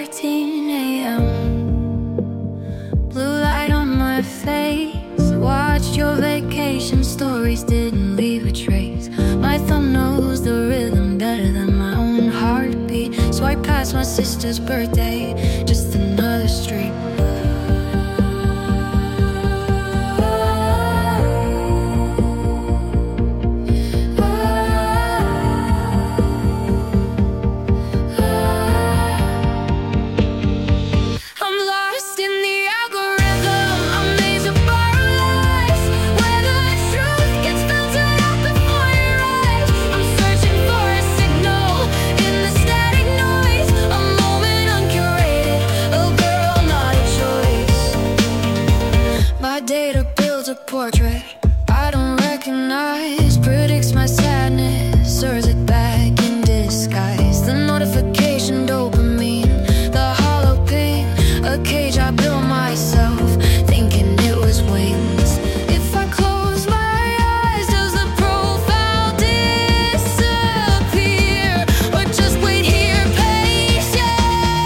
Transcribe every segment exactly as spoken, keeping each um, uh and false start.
fourteen a.m. Blue light on my face. Watched your vacation stories, didn't leave a trace. My thumb knows the rhythm better than my own heartbeat. Swipe past my sister's birthday, just another street. Data builds a portrait I don't recognize, predicts my sadness, serves it back in disguise. The notification dopamine, the hollow ping, a cage I built myself, thinking it was wings. If I close my eyes, does the profile disappear, or just wait here patient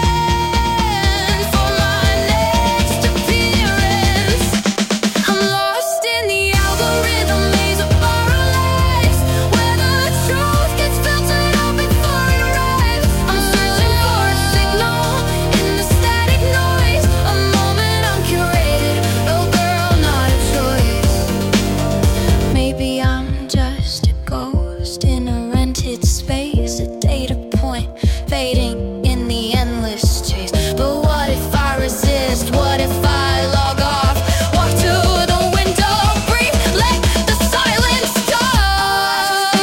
for my next appearance? I'm lost in the algorithm maze of our lives, where the truth gets filtered out before it arrives. I'm searching for a signal in the static noise, a moment uncurated, oh girl, not a choice. Maybe I'm just a ghost in a rented space, a data point fading in the endless chase. But what if I resist? What if I log off? Walk to the window, breathe, let the silence die.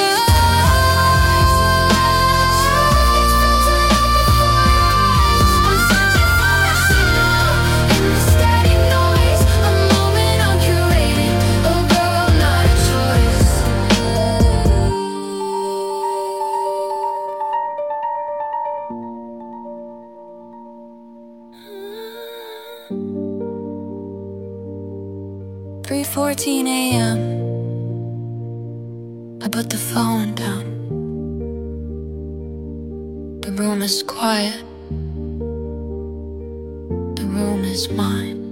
I'm searching for a signal in the static noise, a moment uncurated, oh girl, not a choice. three fourteen a.m. I put the phone down. The room is quiet. The room is mine.